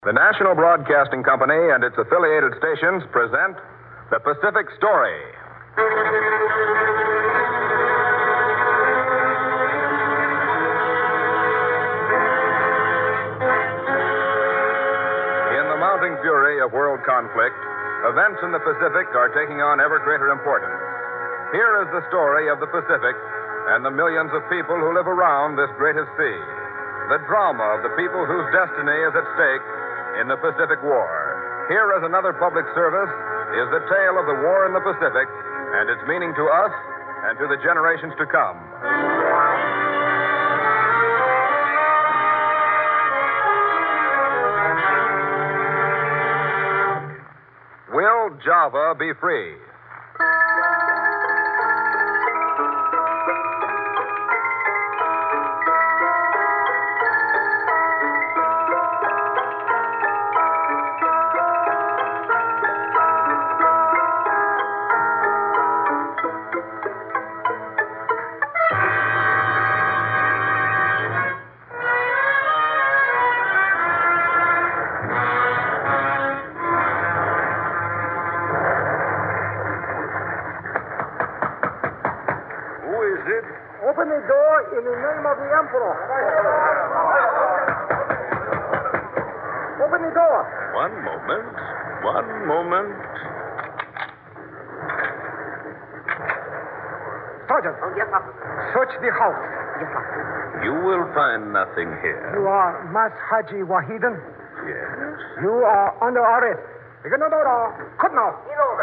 The National Broadcasting Company and its affiliated stations present The Pacific Story. In the mounting fury of world conflict, events in the Pacific are taking on ever greater importance. Here is the story of the Pacific and the millions of people who live around this greatest sea. The drama of the people whose destiny is at stake in the Pacific War. Here as another public service is the tale of the war in the Pacific and its meaning to us and to the generations to come. Will Java be free? Open the door in the name of the Emperor. Open the door. One moment. Sergeant. Oh, yes, sir. Search the house. Yes, sir. You will find nothing here. You are Mas Haji Wahidan. Yes. You are under arrest. No. Cut now.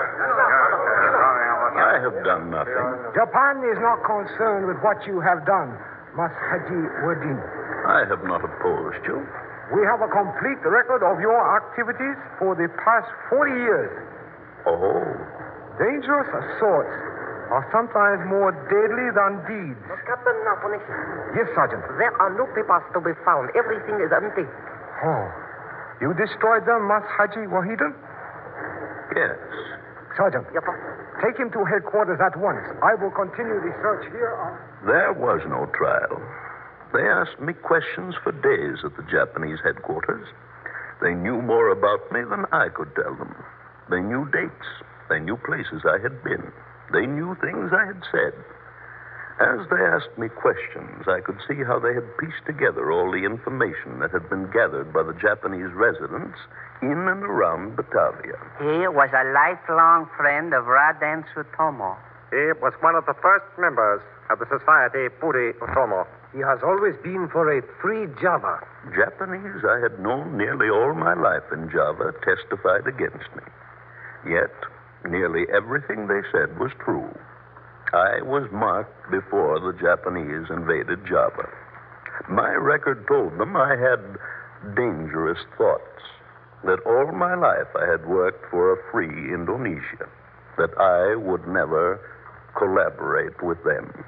I have done nothing. Japan is not concerned with what you have done, Mas Haji Wahidan. I have not opposed you. We have a complete record of your activities for the past 40 years. Oh. Dangerous assaults are sometimes more deadly than deeds. Captain Napoleon. Yes, Sergeant. There are no papers to be found. Everything is empty. Oh. You destroyed them, Mas Haji Wahidan? Yes. Sergeant. Yes, sir. Take him to headquarters at once. I will continue the search here. There was no trial. They asked me questions for days at the Japanese headquarters. They knew more about me than I could tell them. They knew dates. They knew places I had been. They knew things I had said. As they asked me questions, I could see how they had pieced together all the information that had been gathered by the Japanese residents in and around Batavia. He was a lifelong friend of Raden Tsutomu. He was one of the first members of the Society Puri Otomo. He has always been for a free Java. Japanese I had known nearly all my life in Java testified against me. Yet, nearly everything they said was true. I was marked before the Japanese invaded Java. My record told them I had dangerous thoughts, that all my life I had worked for a free Indonesia, that I would never collaborate with them.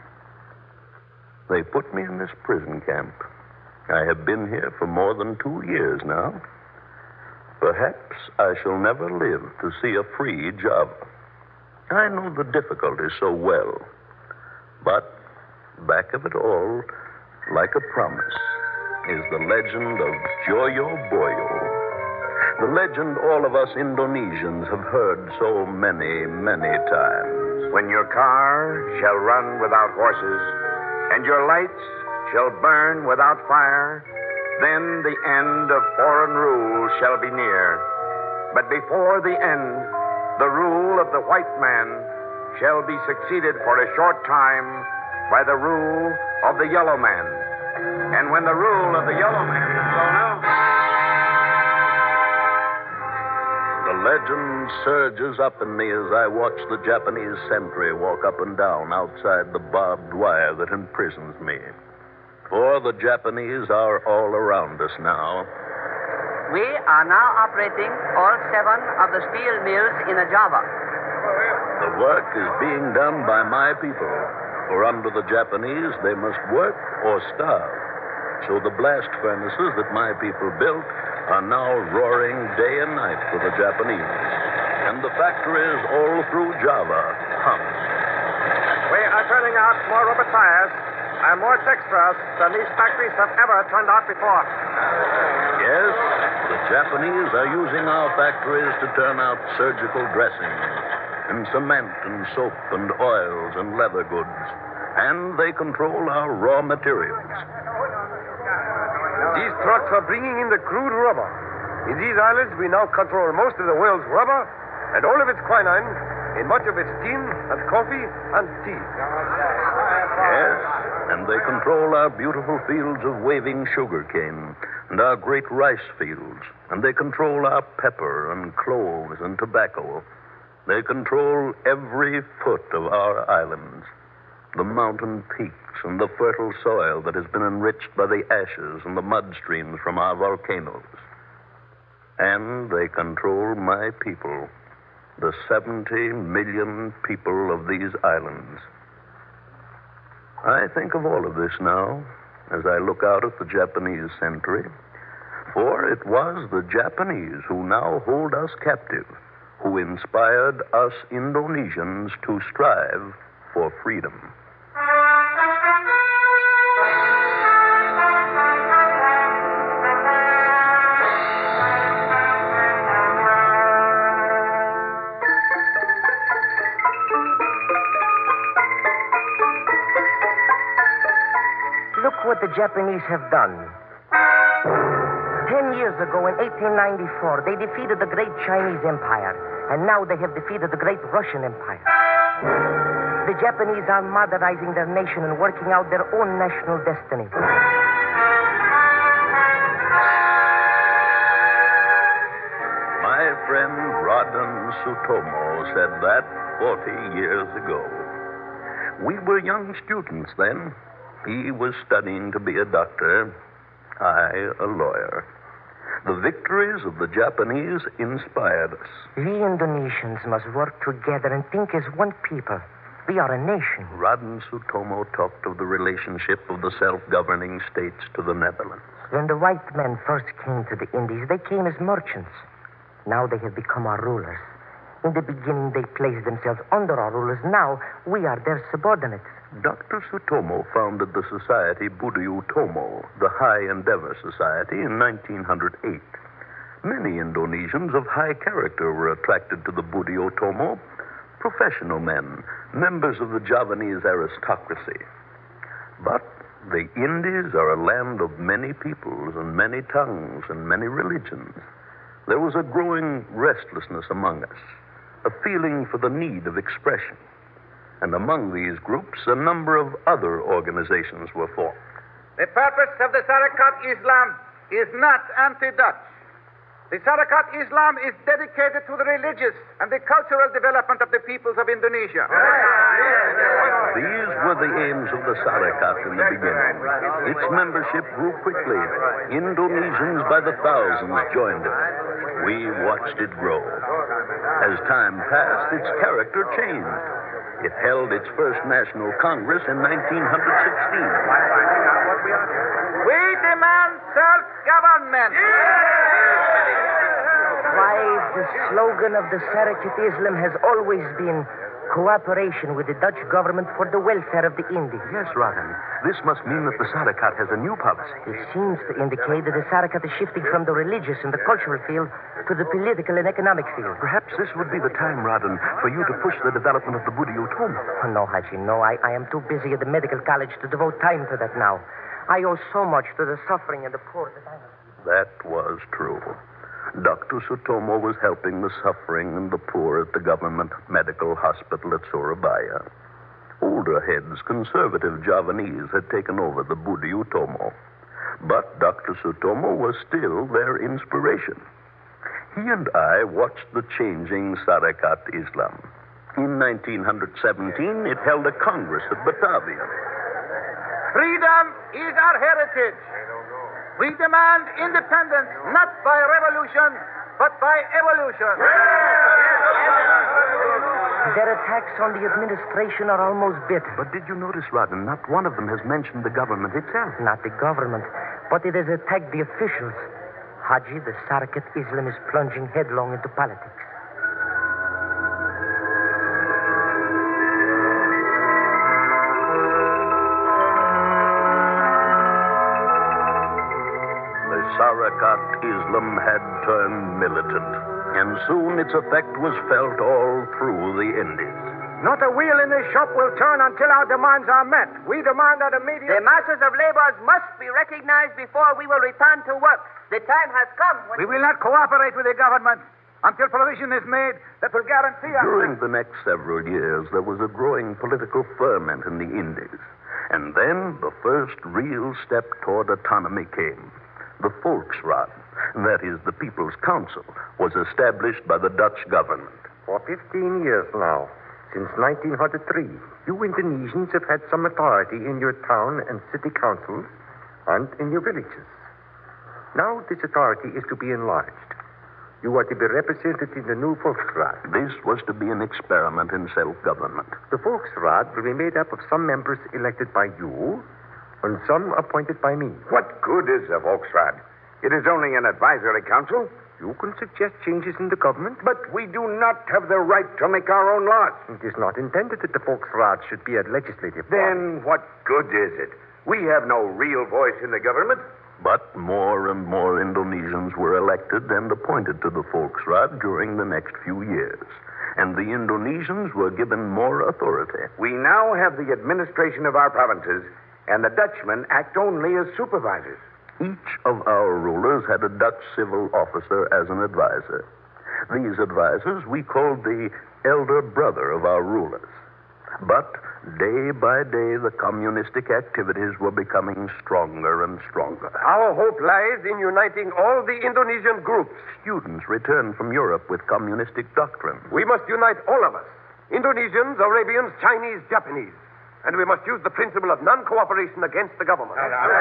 They put me in this prison camp. I have been here for more than 2 years now. Perhaps I shall never live to see a free Java. I know the difficulties so well. But back of it all, like a promise, is the legend of Joyo Boyo. The legend all of us Indonesians have heard so many, many times. When your car shall run without horses, and your lights shall burn without fire, then the end of foreign rule shall be near. But before the end, the rule of the white man shall be succeeded for a short time by the rule of the yellow man. And when the rule of the yellow man is blown out, the legend surges up in me as I watch the Japanese sentry walk up and down outside the barbed wire that imprisons me. For the Japanese are all around us now. We are now operating all 7 of the steel mills in Java. The work is being done by my people, for under the Japanese they must work or starve. So the blast furnaces that my people built are now roaring day and night for the Japanese. And the factories all through Java hum. we are turning out more rubber tires and more dextrose than these factories have ever turned out before. Yes, The Japanese are using our factories to turn out surgical dressings and cement and soap and oils and leather goods. And they control our raw materials. These trucks are bringing in the crude rubber. In these islands, we now control most of the world's rubber and all of its quinine, and much of its tin and coffee and tea. Yes, and they control our beautiful fields of waving sugar cane and our great rice fields. And they control our pepper and cloves and tobacco. They control every foot of our islands, the mountain peaks and the fertile soil that has been enriched by the ashes and the mud streams from our volcanoes. And they control my people, the 70 million people of these islands. I think of all of this now as I look out at the Japanese sentry, for it was the Japanese who now hold us captive, who inspired us Indonesians to strive for freedom. Look what the Japanese have done. 10 years ago, in 1894, they defeated the great Chinese Empire, and now they have defeated the great Russian Empire. The Japanese are modernizing their nation and working out their own national destiny. My friend Rodden Sutomo said that 40 years ago. We were young students then. He was studying to be a doctor, I a lawyer. The victories of the Japanese inspired us. We Indonesians must work together and think as one people. We are a nation. Rodden Sutomo talked of the relationship of the self-governing states to the Netherlands. When the white men first came to the Indies, they came as merchants. Now they have become our rulers. In the beginning, they placed themselves under our rulers. Now, we are their subordinates. Dr. Sutomo founded the society Budaya Tomo, the High Endeavor Society, in 1908. Many Indonesians of high character were attracted to the Budaya Tomo, professional men, members of the Javanese aristocracy. But the Indies are a land of many peoples and many tongues and many religions. There was a growing restlessness among us, a feeling for the need of expression. And among these groups, a number of other organizations were formed. The purpose of the Sarekat Islam is not anti-Dutch. The Sarekat Islam is dedicated to the religious and the cultural development of the peoples of Indonesia. These were the aims of the Sarekat in the beginning. Its membership grew quickly. Indonesians by the thousands joined it. We watched it grow. As time passed, its character changed. It held its first National Congress in 1916. We demand self-government. Why, the slogan of the Sarekat Islam has always been cooperation with the Dutch government for the welfare of the Indies. Yes, Rodden. This must mean that the Sarekat has a new policy. It seems to indicate that the Sarekat is shifting from the religious and the cultural field to the political and economic field. Perhaps this would be the time, Rodden, for you to push the development of the Budaya Tomo. Oh, no, Haji, no. I am too busy at the medical college to devote time to that now. I owe so much to the suffering and the poor that I have. That was true. Dr. Sutomo was helping the suffering and the poor at the government medical hospital at Surabaya. Older heads, conservative Javanese, had taken over the Budaya Tomo. But Dr. Sutomo was still their inspiration. He and I watched the changing Sarekat Islam. In 1917, it held a congress at Batavia. Freedom is our heritage. We demand independence, not by revolution, but by evolution. Their attacks on the administration are almost bitter. But did you notice, Rodden, not one of them has mentioned the government itself? Not the government, but it has attacked the officials. Haji, the Sarekat Islam is plunging headlong into politics. Sarakat Islam had turned militant, and soon its effect was felt all through the Indies. Not a wheel in this shop will turn until our demands are met. We demand that immediate... The masses of laborers must be recognized before we will return to work. The time has come when... We will not cooperate with the government until provision is made that will guarantee us... During the next several years, there was a growing political ferment in the Indies. And then the first real step toward autonomy came. The Volksraad, that is, the People's Council, was established by the Dutch government. For 15 years now, since 1903, you Indonesians have had some authority in your town and city councils and in your villages. Now this authority is to be enlarged. You are to be represented in the new Volksraad. This was to be an experiment in self-government. The Volksraad will be made up of some members elected by you and some appointed by me. What good is a Volksraad? It is only an advisory council. You can suggest changes in the government, But we do not have the right to make our own laws. it is not intended that the Volksraad should be a legislative body. Then what good is it? We have no real voice in the government. But more and more Indonesians were elected and appointed to the Volksraad during the next few years. And the Indonesians were given more authority. We now have the administration of our provinces, and the Dutchmen act only as supervisors. Each of our rulers had a Dutch civil officer as an advisor. These advisors we called the elder brother of our rulers. But day by day, the communistic activities were becoming stronger and stronger. Our hope lies in uniting all the Indonesian groups. Students returned from Europe with communistic doctrines. We must unite all of us. Indonesians, Arabians, Chinese, Japanese. And we must use the principle of non-cooperation against the government.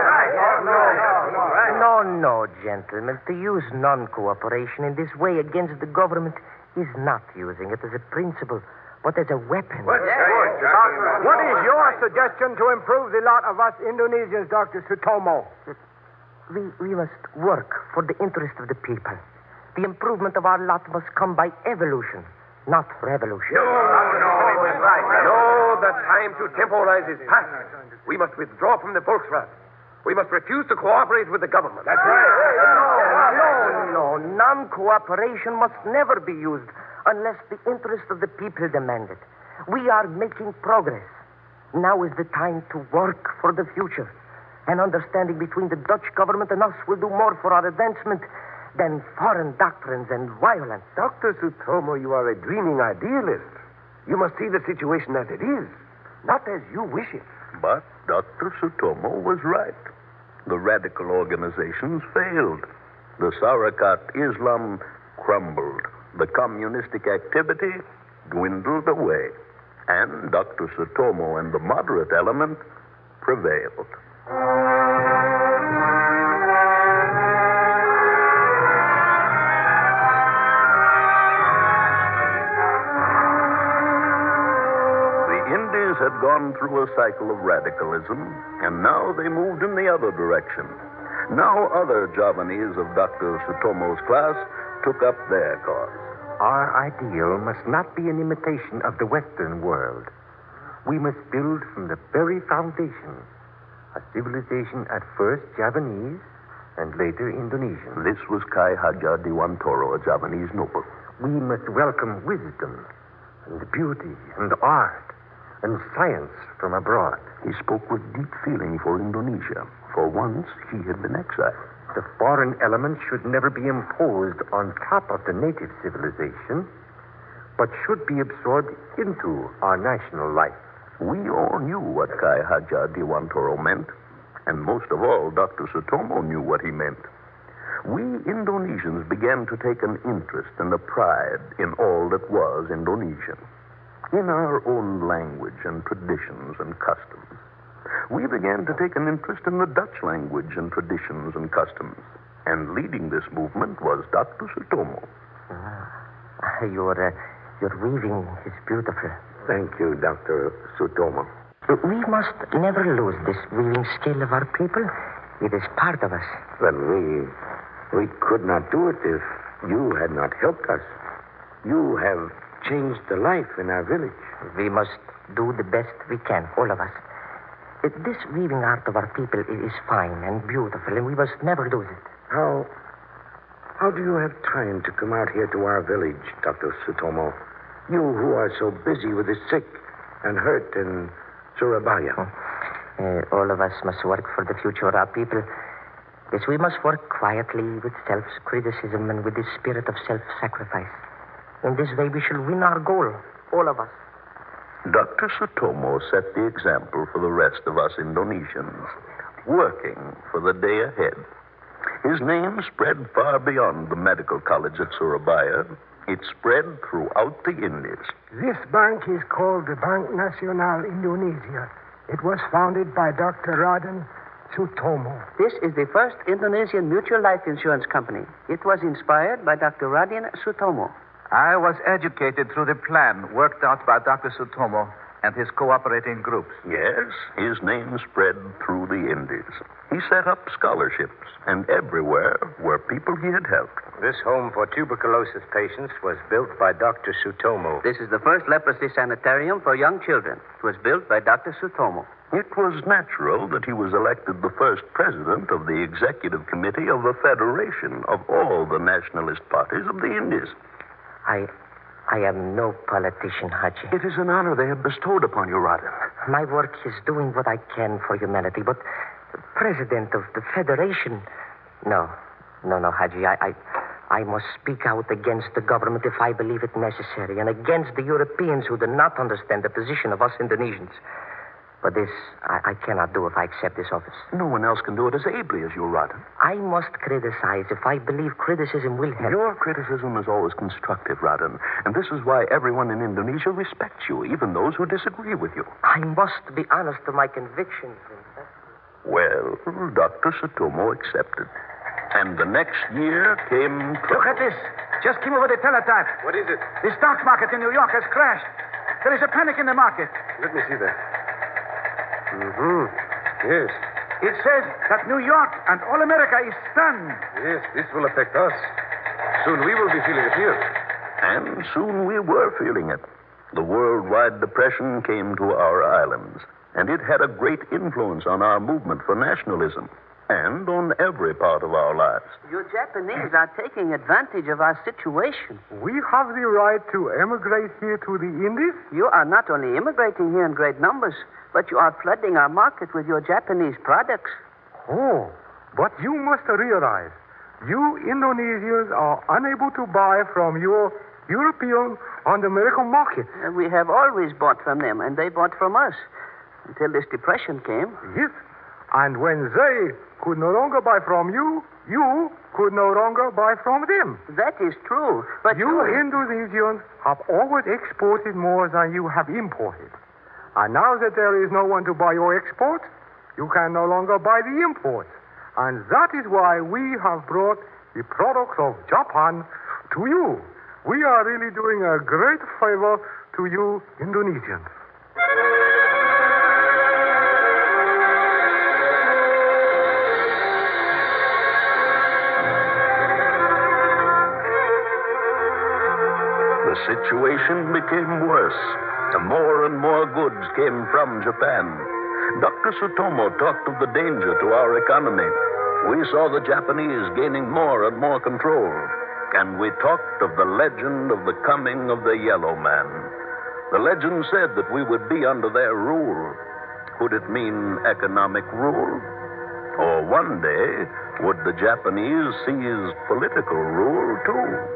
No, gentlemen. To use non-cooperation in this way against the government is not using it as a principle, but as a weapon. What is your suggestion to improve the lot of us Indonesians, Dr. Sutomo? We must work for the interest of the people. The improvement of our lot must come by evolution, not revolution. No, the time to temporize is past. We must withdraw from the Volksraad. We must refuse to cooperate with the government. That's right. No. Non-cooperation must never be used unless the interest of the people demand it. We are making progress. Now is the time to work for the future. An understanding between the Dutch government and us will do more for our advancement than foreign doctrines and violence. Dr. Sutomo, you are a dreaming idealist. You must see the situation as it is, not as you wish it. But Dr. Sutomo was right. The radical organizations failed. The Sarakat Islam crumbled. The communistic activity dwindled away. And Dr. Sutomo and the moderate element prevailed. Had gone through a cycle of radicalism, and now they moved in the other direction. Now other Javanese of Dr. Sutomo's class took up their cause. Our ideal must not be an imitation of the Western world. We must build from the very foundation a civilization at first Javanese and later Indonesian. This was Kai Hajar Dewantoro, a Javanese noble. We must welcome wisdom and beauty and art and science from abroad. He spoke with deep feeling for Indonesia. For once, he had been exiled. The foreign element should never be imposed on top of the native civilization, but should be absorbed into our national life. We all knew what Kai Hajar Dewantoro meant, and most of all, Dr. Sutomo knew what he meant. We Indonesians began to take an interest and a pride in all that was Indonesian. In our own language and traditions and customs. We began to take an interest in the Dutch language and traditions and customs. And leading this movement was Dr. Sutomo. Your weaving is beautiful. Thank you, Dr. Sutomo. We must never lose this weaving skill of our people. It is part of us. But we could not do it if you had not helped us. You have changed the life in our village. We must do the best we can, all of us. This weaving art of our people is fine and beautiful, and we must never lose it. How do you have time to come out here to our village, Dr. Sutomo? You who are so busy with the sick and hurt in Surabaya. All of us must work for the future of our people. Yes, we must work quietly with self-criticism and with the spirit of self-sacrifice. In this way, we shall win our goal, all of us. Dr. Sutomo set the example for the rest of us Indonesians, working for the day ahead. His name spread far beyond the medical college at Surabaya. It spread throughout the Indies. This bank is called the Bank Nasional Indonesia. It was founded by Dr. Raden Sutomo. This is the first Indonesian mutual life insurance company. It was inspired by Dr. Raden Sutomo. I was educated through the plan worked out by Dr. Sutomo and his cooperating groups. Yes, his name spread through the Indies. He set up scholarships, and everywhere were people he had helped. This home for tuberculosis patients was built by Dr. Sutomo. This is the first leprosy sanitarium for young children. It was built by Dr. Sutomo. It was natural that he was elected the first president of the executive committee of a federation of all the nationalist parties of the Indies. I am no politician, Haji. It is an honor they have bestowed upon you, Raden. My work is doing what I can for humanity, but the president of the Federation... No, Haji. I must speak out against the government if I believe it necessary, and against the Europeans who do not understand the position of us Indonesians. But this, I cannot do if I accept this office. No one else can do it as ably as you, Raden. I must criticize if I believe criticism will help. Your criticism is always constructive, Raden, and this is why everyone in Indonesia respects you, even those who disagree with you. I must be honest to my convictions. Well, Dr. Sutomo accepted. And the next year came... Look at this. Just came over the teletype. What is it? The stock market in New York has crashed. There is a panic in the market. Let me see that. Yes. It says that New York and all America is stunned. Yes, this will affect us. Soon we will be feeling it here. And soon we were feeling it. The worldwide depression came to our islands, and it had a great influence on our movement for nationalism and on every part of our lives. You Japanese are taking advantage of our situation. We have the right to emigrate here to the Indies? You are not only immigrating here in great numbers, but you are flooding our market with your Japanese products. Oh, but you must realize, you Indonesians are unable to buy from your European and American market. We have always bought from them, and they bought from us, until this depression came. Yes, and when they could no longer buy from you, you could no longer buy from them. That is true, but you Indonesians have always exported more than you have imported. And now that there is no one to buy your exports, you can no longer buy the imports. And that is why we have brought the products of Japan to you. We are really doing a great favor to you Indonesians. The situation became worse. More and more goods came from Japan. Dr. Sutomo talked of the danger to our economy. We saw the Japanese gaining more and more control. And we talked of the legend of the coming of the Yellow Man. The legend said that we would be under their rule. Could it mean economic rule? Or one day, would the Japanese seize political rule, too?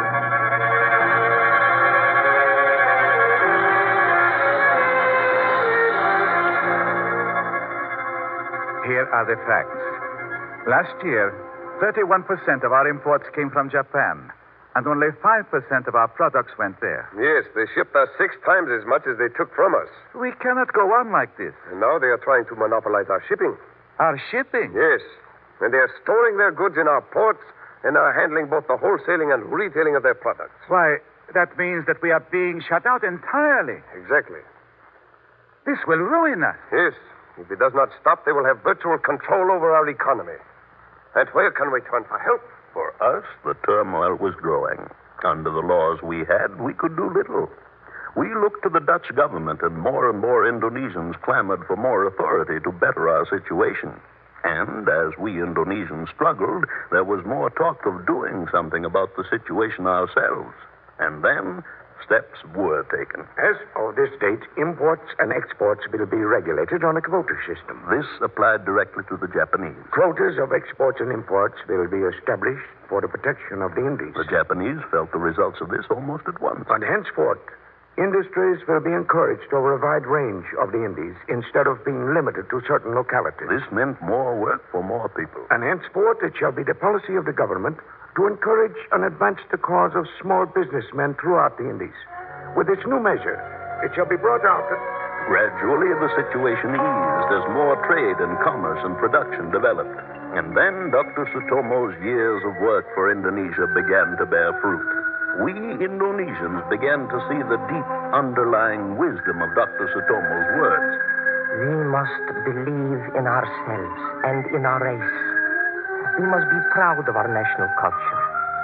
Here are the facts. Last year, 31% of our imports came from Japan, and only 5% of our products went there. Yes, they shipped us 6 times as much as they took from us. We cannot go on like this. And now they are trying to monopolize our shipping. Our shipping? Yes. And they are storing their goods in our ports and are handling both the wholesaling and retailing of their products. Why, that means that we are being shut out entirely. Exactly. This will ruin us. Yes. If it does not stop, they will have virtual control over our economy. And where can we turn for help? For us, the turmoil was growing. Under the laws we had, we could do little. We looked to the Dutch government, and more Indonesians clamored for more authority to better our situation. And as we Indonesians struggled, there was more talk of doing something about the situation ourselves. And then steps were taken. As of this date, imports and exports will be regulated on a quota system. This applied directly to the Japanese. Quotas of exports and imports will be established for the protection of the Indies. The Japanese felt the results of this almost at once. And henceforth, industries will be encouraged over a wide range of the Indies instead of being limited to certain localities. This meant more work for more people. And henceforth, it shall be the policy of the government to encourage and advance the cause of small businessmen throughout the Indies. With this new measure, it shall be brought out that... Gradually, the situation eased as more trade and commerce and production developed. And then Dr. Sutomo's years of work for Indonesia began to bear fruit. We Indonesians began to see the deep underlying wisdom of Dr. Sutomo's words. We must believe in ourselves and in our race. We must be proud of our national culture.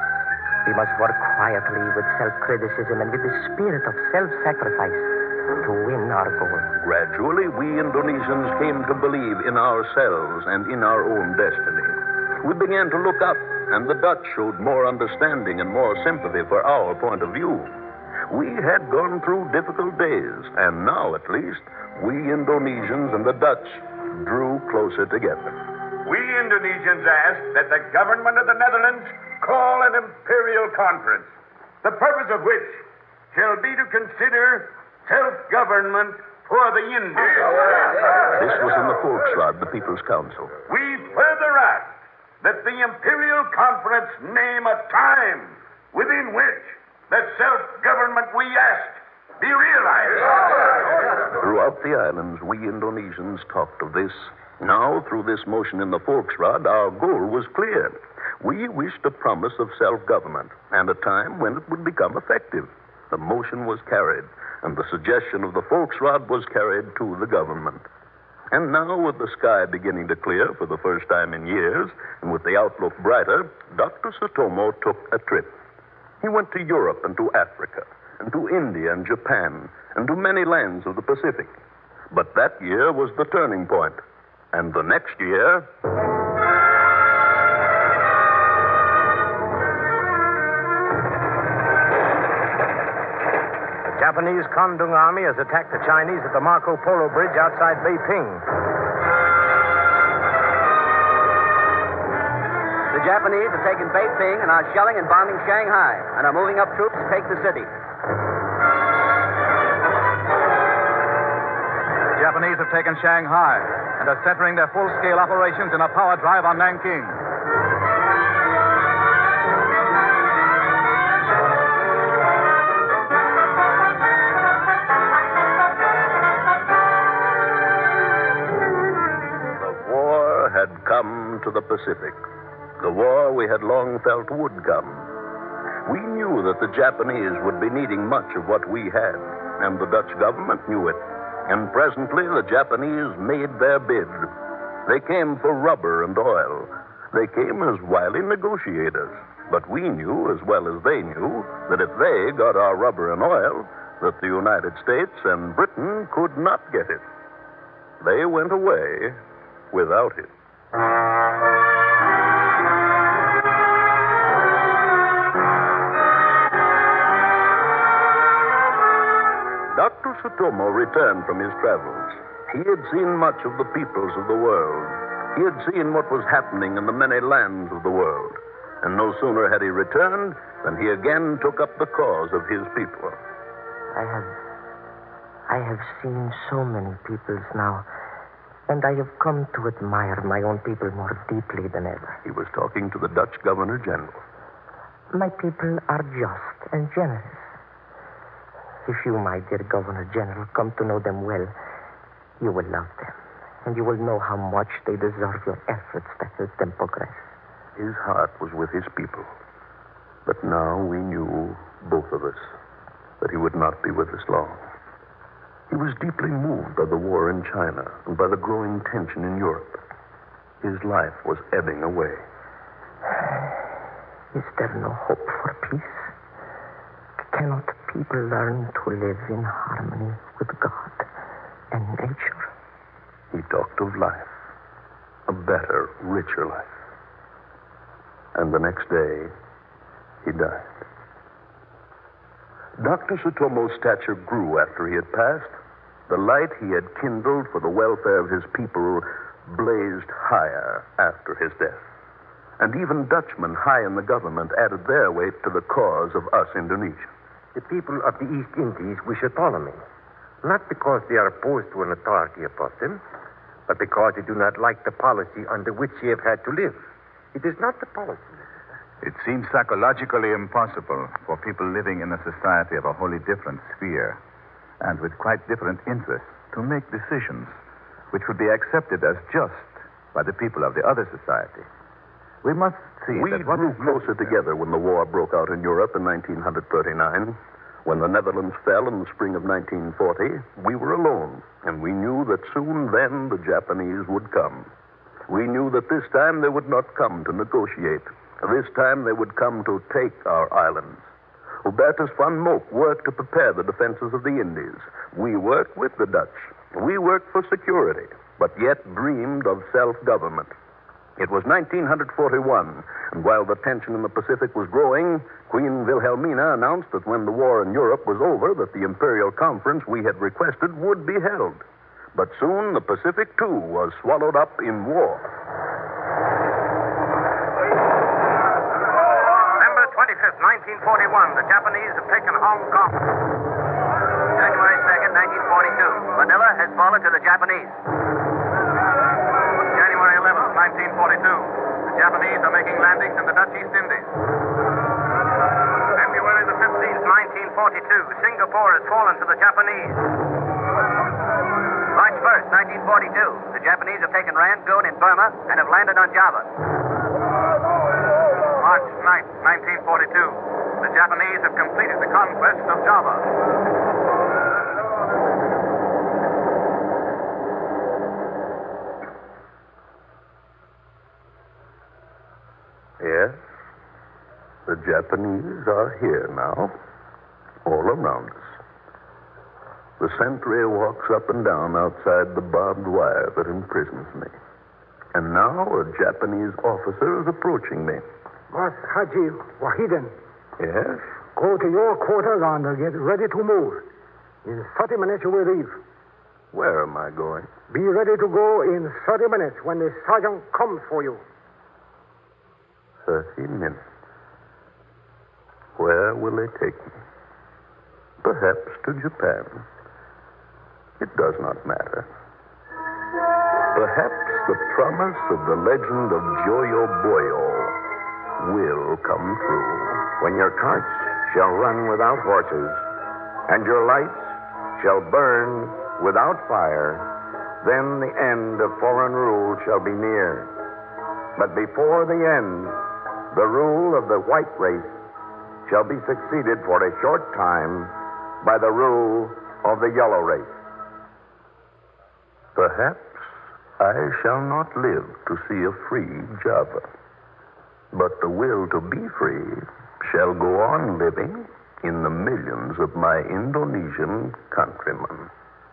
We must work quietly with self-criticism and with the spirit of self-sacrifice to win our goal. Gradually, we Indonesians came to believe in ourselves and in our own destiny. We began to look up, and the Dutch showed more understanding and more sympathy for our point of view. We had gone through difficult days, and now, at least, we Indonesians and the Dutch drew closer together. We Indonesians ask that the government of the Netherlands call an imperial conference, the purpose of which shall be to consider self-government for the Indies. This was in the Volksraad, the People's Council. We further ask that the imperial conference name a time within which the self-government we asked be realized. Throughout the islands, we Indonesians talked of this. Now, through this motion in the Volksraad, our goal was clear. We wished a promise of self-government and a time when it would become effective. The motion was carried, and the suggestion of the Volksraad was carried to the government. And now, with the sky beginning to clear for the first time in years, and with the outlook brighter, Dr. Sutomo took a trip. He went to Europe and to Africa, and to India and Japan, and to many lands of the Pacific. But that year was the turning point. And the next year... The Japanese Kondung Army has attacked the Chinese at the Marco Polo Bridge outside Beiping. The Japanese have taken Beiping and are shelling and bombing Shanghai and are moving up troops to take the city. The Japanese have taken Shanghai and are centering their full-scale operations in a power drive on Nanking. The war had come to the Pacific. The war we had long felt would come. We knew that the Japanese would be needing much of what we had, and the Dutch government knew it. And presently, the Japanese made their bid. They came for rubber and oil. They came as wily negotiators. But we knew, as well as they knew, that if they got our rubber and oil, that the United States and Britain could not get it. They went away without it. Dr. Sutomo returned from his travels. He had seen much of the peoples of the world. He had seen what was happening in the many lands of the world. And no sooner had he returned than he again took up the cause of his people. I have seen so many peoples now, and I have come to admire my own people more deeply than ever. He was talking to the Dutch Governor General. My people are just and generous. If you, my dear Governor General, come to know them well, you will love them, and you will know how much they deserve your efforts to help them progress. His heart was with his people. But now we knew, both of us, that he would not be with us long. He was deeply moved by the war in China and by the growing tension in Europe. His life was ebbing away. Is there no hope for peace? Cannot people learn to live in harmony with God and nature? He talked of life. a better, richer life. And the next day, he died. Dr. Tsutomu's stature grew after he had passed. The light he had kindled for the welfare of his people blazed higher after his death. And even Dutchmen high in the government added their weight to the cause of us Indonesians. The people of the East Indies wish autonomy, not because they are opposed to an authority above them, but because they do not like the policy under which they have had to live. It is not the policy. It seems psychologically impossible for people living in a society of a wholly different sphere and with quite different interests to make decisions which would be accepted as just by the people of the other society. We must see We that what grew is closer together when the war broke out in Europe in 1939. When the Netherlands fell in the spring of 1940, we were alone, and we knew that soon then the Japanese would come. We knew that this time they would not come to negotiate. This time they would come to take our islands. Hubertus von Mook worked to prepare the defenses of the Indies. We worked with the Dutch. We worked for security, but yet dreamed of self-government. It was 1941, and while the tension in the Pacific was growing, Queen Wilhelmina announced that when the war in Europe was over, that the Imperial Conference we had requested would be held. But soon the Pacific, too, was swallowed up in war. December 25th, 1941, the Japanese have taken Hong Kong. January 2nd, 1942. Manila has fallen to the Japanese. January 11th, 1942, the Japanese are making landings in the Dutch East Indies. February the 15th, 1942, Singapore has fallen to the Japanese. March 1st, 1942. The Japanese have taken Rangoon in Burma and have landed on Java. March 9th, 1942. The Japanese have completed the conquest of Java. Yes, the Japanese are here now, all around us. The sentry walks up and down outside the barbed wire that imprisons me. And now a Japanese officer is approaching me. Mas Haji Wahiden, Yes? go to your quarters and get ready to move. In 30 minutes you will leave. Where am I going? Be ready to go in 30 minutes when the sergeant comes for you. 30 minutes. Where will they take me? Perhaps to Japan. It does not matter. Perhaps the promise of the legend of Joyo Boyo will come true. When your carts shall run without horses, and your lights shall burn without fire, then the end of foreign rule shall be near. But before the end, the rule of the white race shall be succeeded for a short time by the rule of the yellow race. Perhaps I shall not live to see a free Java. But the will to be free shall go on living in the millions of my Indonesian countrymen.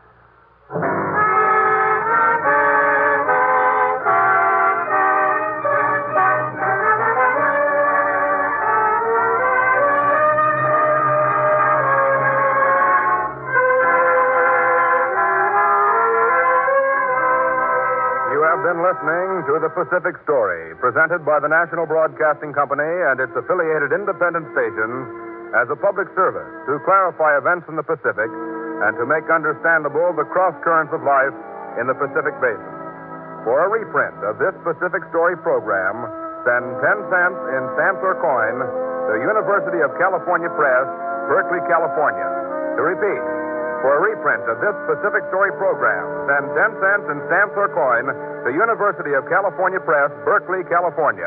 Listening to The Pacific Story, presented by the National Broadcasting Company and its affiliated independent stations as a public service to clarify events in the Pacific and to make understandable the cross currents of life in the Pacific Basin. For a reprint of this Pacific Story program, send 10 cents in stamps or coin to University of California Press, Berkeley, California. To repeat, for a reprint of this Pacific Story program, send 10 cents in stamps or coin to University of California Press, Berkeley, California.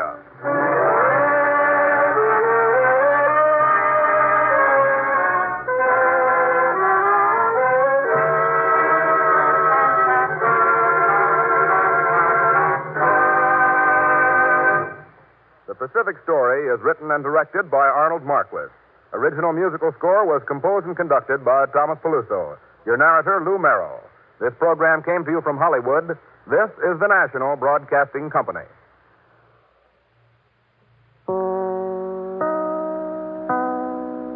The Pacific Story is written and directed by Arnold Marquis. Original musical score was composed and conducted by Thomas Peluso. Your narrator, Lou Merrill. This program came to you from Hollywood This is the National Broadcasting Company.